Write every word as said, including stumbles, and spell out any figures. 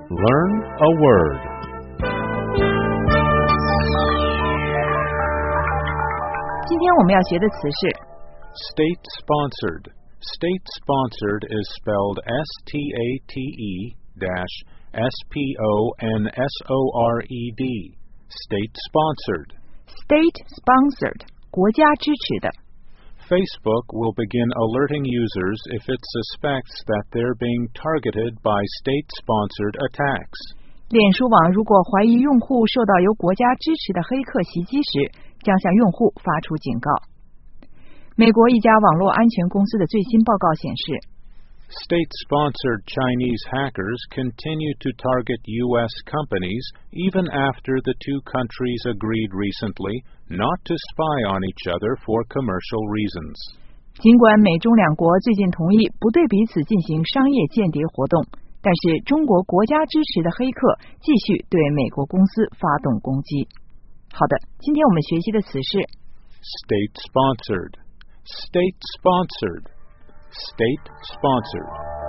Learn a word. State-sponsored. State-sponsored is spelled S T A T E dash S P O N S O R E D. State-sponsored. State-sponsored. 国家支持的。 Facebook will begin alerting users if it suspects that they're being targeted by state-sponsored attacks. 脸书网如果怀疑用户受到由国家支持的黑客袭击时，将向用户发出警告。美国一家网络安全公司的最新报告显示， State-sponsored Chinese hackers continue to target U S companies even after the two countries agreed recently not to spy on each other for commercial reasons. 尽管美中两国最近同意不对彼此进行商业间谍活动，但是中国国家支持的黑客继续对美国公司发动攻击。好的，今天我们学习的词是 State-sponsored. State-sponsored. State-sponsored.